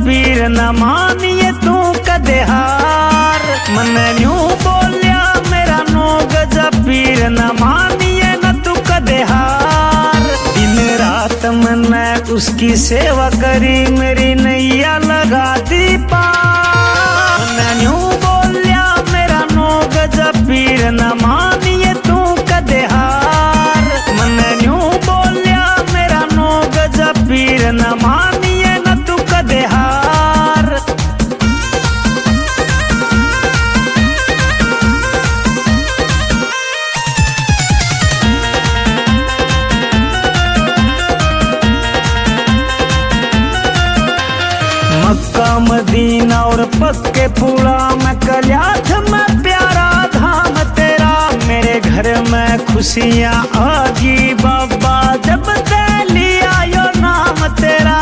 पीर न मानिए तू कदे हार। मन न्यू बोलिया मेरा नो गजा पीर न मानिए न तू कदे हार। दिन रात मैंने उसकी सेवा करी मेरी नैया लगा दी पार। मन न्यू बोलिया मेरा नो गजा पीर न मानिए तू कदे हार। मन न्यू बोलिया मेरा नो गजा पीर न मानिए न तू कदे हार। मक्का मदीना और पक्के पुड़ा में कल्याथ में प्यारा धाम तेरा। मेरे घर में खुशियाँ आगी बाबा जब ते लिया यो नाम तेरा।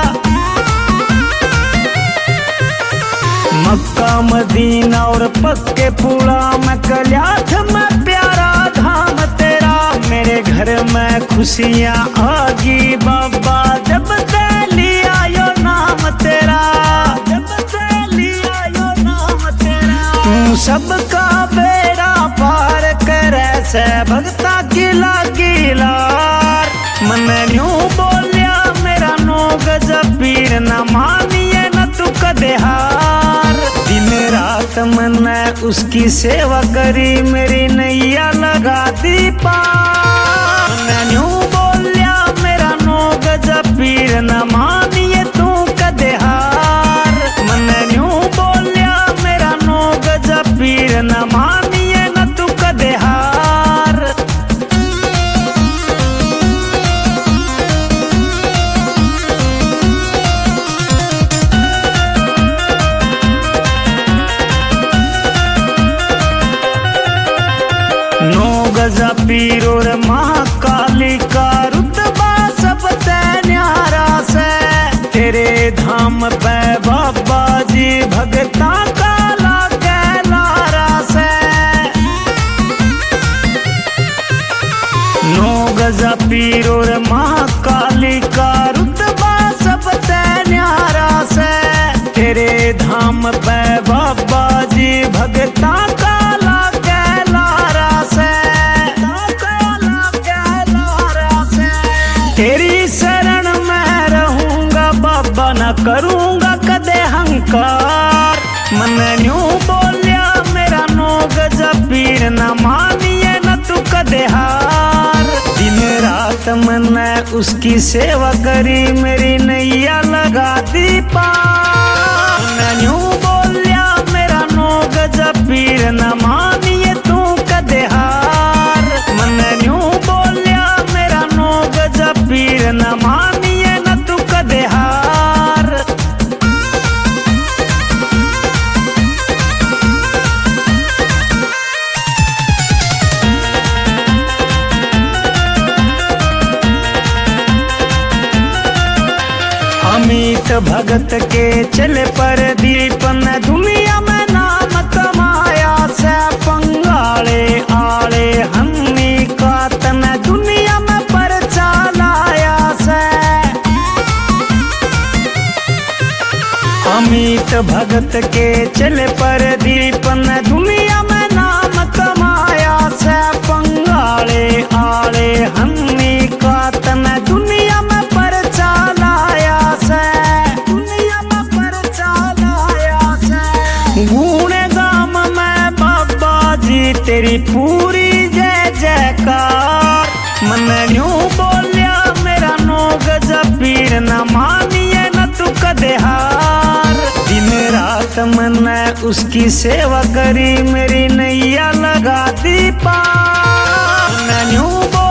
मक्का मदीना और पक्के पुड़ा में कल्याथ में प्यारा धाम तेरा। मेरे घर में खुशियाँ आगी बाबा जब ते लिया यो नाम तेरा। जब ते लिया यो नाम तेरा। तू सबका बेड़ा पार करे से भगता की लागी लार। मन न्यू बोलिया मेरा नो गजा पीर न मानिए न तू कदे हार। दिन रात मैंने उसकी सेवा करी मेरी नैया लगा दी पार। मन न्यू बोलिया मेरा नो गजा पीर न मानिए तू कदे हार। मन न्यू बोलिया मेरा नो गजा पीर न मानिए न तू कदे हार। नो गजा पीर और महाकाली का रुतबा सब ते न्यारा से। तेरे धाम पे बाबा जी भगता का लागे लारा से। नो गजा पीर और महाकाली का रुतबा सब ते न्यारा से। तेरे धाम पे बाबा जी भगता का लागे लारा से। तेरी शरण में रहूंगा बाबा न करूंगा कदे हंकार। मन न्यू बोलिया मेरा नो गजा पीर न मानिए न तू कदे हार। दिन रात मैंने उसकी सेवा करी मेरी नैया लगा दी पार। मन न्यू बोलिया मेरा नो गजा पीर न मानिए तू कदे हार। मन न्यू बोलिया मेरा नो गजा पीर न मानिए न तू कदे हार। अमित भगत के चले परदीप न दुनिया में नाम कमाया से। पंगाले आले हन्नी का तन दुनिया में परचा लाया से। अमित भगत के चले परदीप न दुनिया में नाम कमाया से। पंगाले आले हन्नी का तन दुनिया में परचा लाया से। दुनिया में परचा लाया से। गुण गाम में बाबा जी तेरी पूरी जय जयकार। मन न्यू बोलिया मेरा नो गजा पीर न मानिए न तू कदे हार। दिन रात मैंने उसकी सेवा करी मेरी नैया लगा दी पार। मन न्यू